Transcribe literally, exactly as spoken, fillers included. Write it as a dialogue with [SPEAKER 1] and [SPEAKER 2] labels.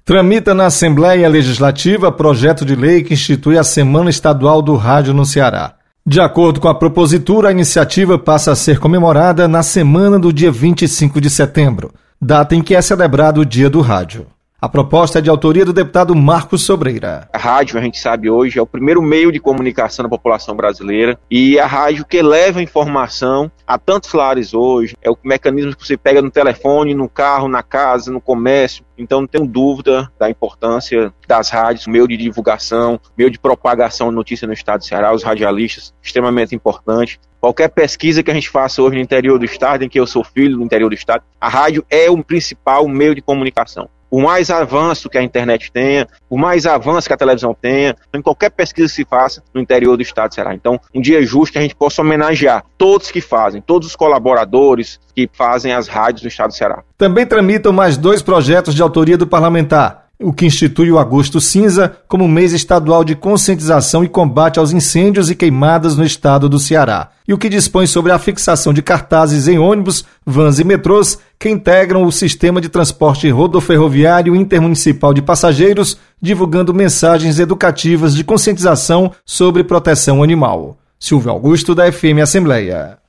[SPEAKER 1] Tramita na Assembleia Legislativa projeto de lei que institui a Semana Estadual do Rádio no Ceará. De acordo com a propositura, a iniciativa passa a ser comemorada na semana do dia vinte e cinco de setembro, data em que é celebrado o Dia do Rádio. A proposta é de autoria do deputado Marcos Sobreira.
[SPEAKER 2] A rádio, a gente sabe hoje, é o primeiro meio de comunicação da população brasileira e a rádio que leva informação a tantos lares hoje. É o mecanismo que você pega no telefone, no carro, na casa, no comércio. Então não tenho dúvida da importância das rádios, meio de divulgação, meio de propagação de notícia no estado do Ceará, os radialistas, extremamente importante. Qualquer pesquisa que a gente faça hoje no interior do estado, em que eu sou filho do interior do estado, a rádio é o principal meio de comunicação. O mais avanço que a internet tenha, o mais avanço que a televisão tenha, em qualquer pesquisa que se faça no interior do estado do Ceará. Então, um dia justo que a gente possa homenagear todos que fazem, todos os colaboradores que fazem as rádios do estado do Ceará.
[SPEAKER 1] Também tramitam mais dois projetos de autoria do parlamentar, o que institui o Agosto Cinza como mês estadual de conscientização e combate aos incêndios e queimadas no estado do Ceará, e o que dispõe sobre a fixação de cartazes em ônibus, vans e metrôs que integram o sistema de transporte rodoferroviário intermunicipal de passageiros, divulgando mensagens educativas de conscientização sobre proteção animal. Silvio Augusto, da F M Assembleia.